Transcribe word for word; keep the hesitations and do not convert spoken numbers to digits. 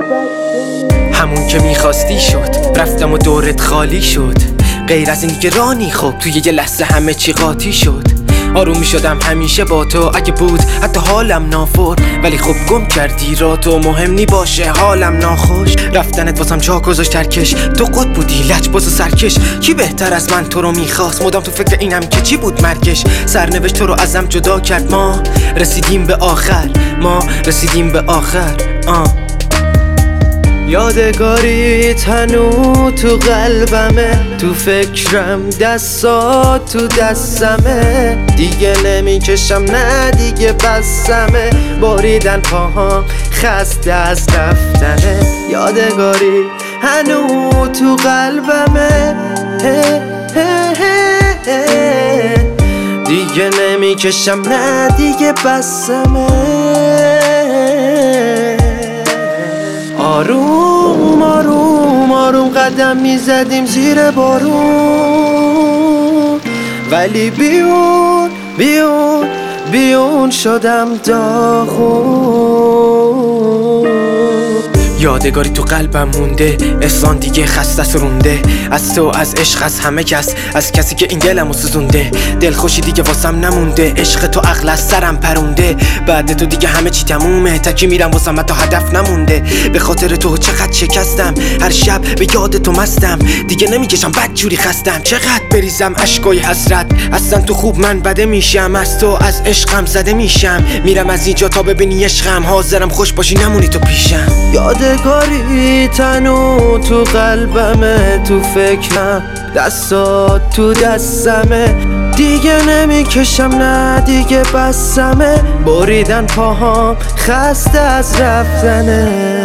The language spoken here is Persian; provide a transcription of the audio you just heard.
همون که میخواستی شد، رفتم و دورت خالی شد. غیر از این دیگه رانی خوب توی یه لحظه همه چی قاطی شد. آروم میشدم همیشه با تو، اگه بود حتی حالم نافور. ولی خب گم کردی را تو، مهم نی باشه حالم ناخوش. رفتنت واسم جا گذاشت ترکش، تو قد بودی لجباز و سرکش. کی بهتر از من تو رو میخواست، مدام تو فکر اینم که چی بود مرگش. سرنوشت تو رو ازم جدا کرد، ما رسیدیم به آخر، ما رسیدیم به آخر. آه یادگاری تنو تو قلبمه، تو فکرم دستات تو دستمه. دیگه نمیکشم نه دیگه بسمه، بریدن پاهام خسته از رفتنه. یادگاری هنو تو قلبمه، دیگه نمیکشم نه دیگه بسمه. آروم آروم آروم قدم میزدیم زیر بارون، ولی بیون بیون بیون شدم داغون. یادگاری تو قلبم مونده، احسان دیگه خسته سرونده. از تو، از عشق، از همه کس، از کسی که این دلمو سوزونده. دلخوشی دیگه واسم نمونده، عشق تو عقل از سرم پرونده. بعد تو دیگه همه چی تمومه، تکی میرم واسم حتی هدف نمونده. به خاطر تو چقدر شکستم، هر شب به یاد تو مستم. دیگه نمیکشم بدجوری خستم، چقدر بریزم اشکای حسرت. اصلا تو خوب من بده میشم، از تو از عشقم زده میشم. میرم از اینجا تا ببینی عشقم، حاضرم خوش باشی نمونی تو پیشم. یادگاری تنو تو قلبمه، تو فکرم دستات تو دستمه. دیگه نمیکشم نه دیگه بسمه، بریدن پاهام خسته از رفتنه.